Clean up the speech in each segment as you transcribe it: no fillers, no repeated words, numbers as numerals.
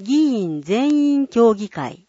議員全員協議会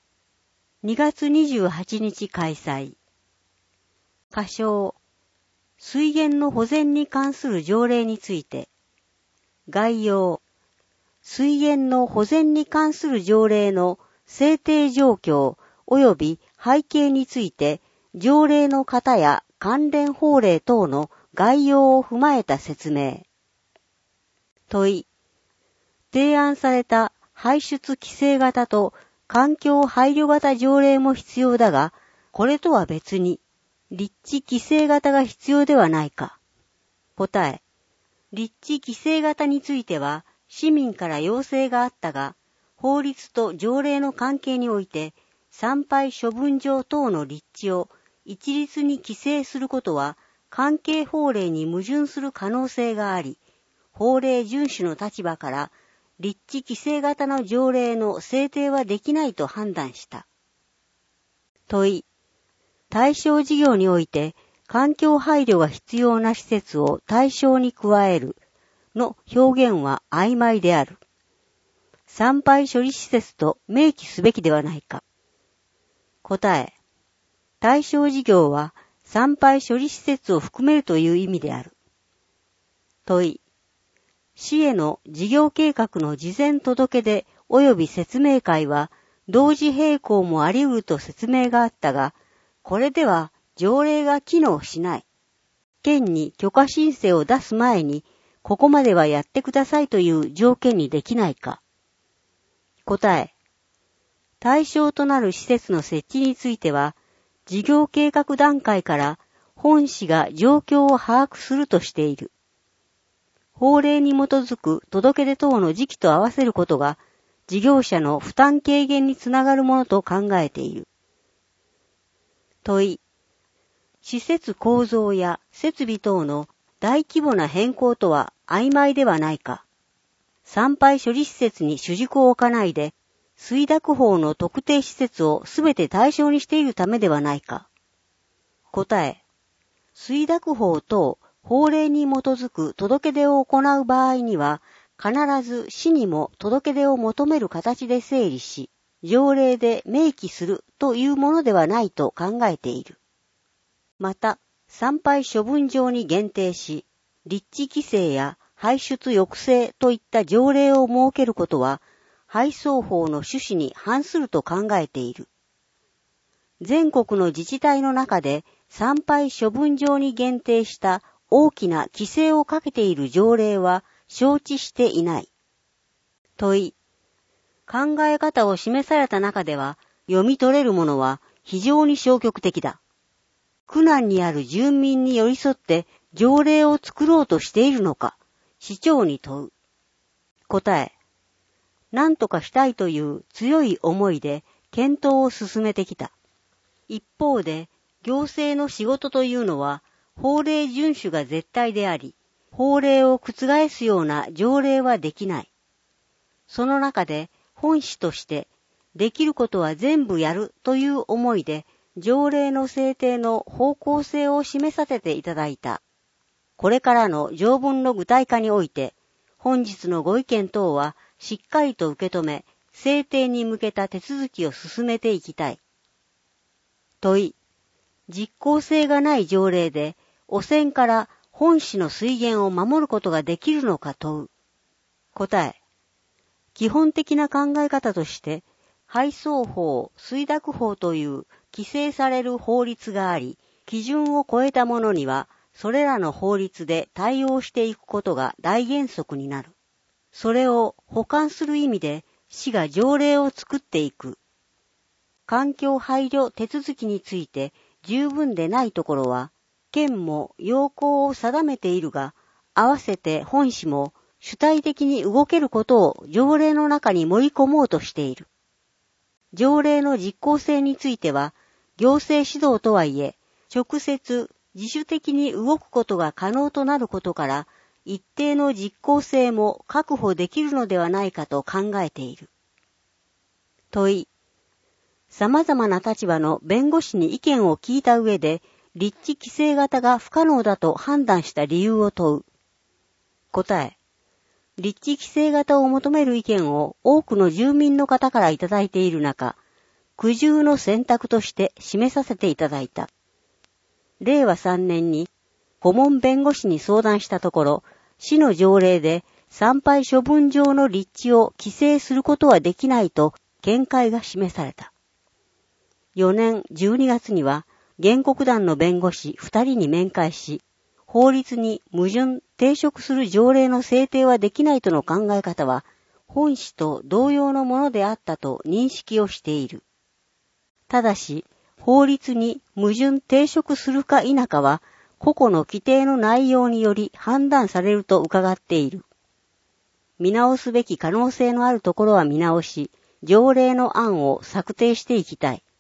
2月28日開催。仮称水源の保全に関する条例について。概要水源の保全に関する条例の制定状況及び背景について条例の型や関連法令等の概要を踏まえた説明。問い。提案された排出規制型と環境配慮型条例も必要だが、これとは別に立地規制型が必要ではないか。答え。立地規制型については市民から要請があったが、法律と条例の関係において産廃処分場等の立地を一律に規制することは関係法令に矛盾する可能性があり、法令遵守の立場から立地規制型の条例の制定はできないと判断した。問い。対象事業において環境配慮が必要な施設を対象に加えるの表現は曖昧である。産廃処理施設と明記すべきではないか。答え。対象事業は産廃処理施設を含めるという意味である。問い。市への事業計画の事前届出及び説明会は同時並行もあり得ると説明があったが、これでは条例が機能しない。県に許可申請を出す前に、ここまではやってくださいという条件にできないか。答え。対象となる施設の設置については、事業計画段階から本市が状況を把握するとしている。法令に基づく届け出等の時期と合わせることが事業者の負担軽減につながるものと考えている。問い。施設構造や設備等の大規模な変更とは曖昧ではないか。産廃処理施設に主軸を置かないで、水濁法の特定施設をすべて対象にしているためではないか。答え。水濁法等法令に基づく届け出を行う場合には、必ず市にも届け出を求める形で整理し、条例で明記するというものではないと考えている。また、産廃処分場に限定し、立地規制や排出抑制といった条例を設けることは、配送法の趣旨に反すると考えている。全国の自治体の中で産廃処分場に限定した大きな規制をかけている条例は承知していない。問い。考え方を示された中では読み取れるものは非常に消極的だ。苦難にある住民に寄り添って条例を作ろうとしているのか、市長に問う。答え。何とかしたいという強い思いで検討を進めてきた。一方で、行政の仕事というのは法令遵守が絶対であり、法令を覆すような条例はできない。その中で本市としてできることは全部やるという思いで条例の制定の方向性を示させていただいた。これからの条文の具体化において、本日のご意見等はしっかりと受け止め、制定に向けた手続きを進めていきたい。問い。実効性がない条例で、汚染から本市の水源を守ることができるのか問う。答え。基本的な考え方として、配送法、水濁法という規制される法律があり、基準を超えたものには、それらの法律で対応していくことが大原則になる。それを補完する意味で、市が条例を作っていく。環境配慮手続きについて十分でないところは、県も要項を定めているが、合わせて本市も主体的に動けることを条例の中に盛り込もうとしている。条例の実効性については、行政指導とはいえ、直接自主的に動くことが可能となることから、一定の実効性も確保できるのではないかと考えている。問い。様々な立場の弁護士に意見を聞いた上で、立地規制型が不可能だと判断した理由を問う。答え。 立地規制型を求める意見を多くの住民の方からいただいている中、苦渋の選択として示させていただいた。令和3年に顧問弁護士に相談したところ、市の条例で参拝処分場の立地を規制することはできないと見解が示された。4年12月には原告団の弁護士2人に面会し、法律に矛盾・抵触する条例の制定はできないとの考え方は、本市と同様のものであったと認識をしている。ただし、法律に矛盾・抵触するか否かは、個々の規定の内容により判断されると伺っている。見直すべき可能性のあるところは見直し、条例の案を策定していきたい。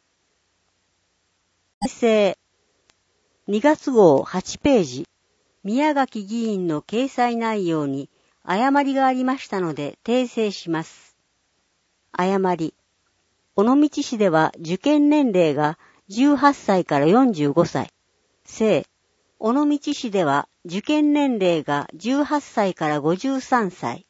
訂正2月号8ページ、宮垣議員の掲載内容に誤りがありましたので訂正します。誤り。尾道市では受験年齢が18歳から45歳。正。尾道市では受験年齢が18歳から53歳。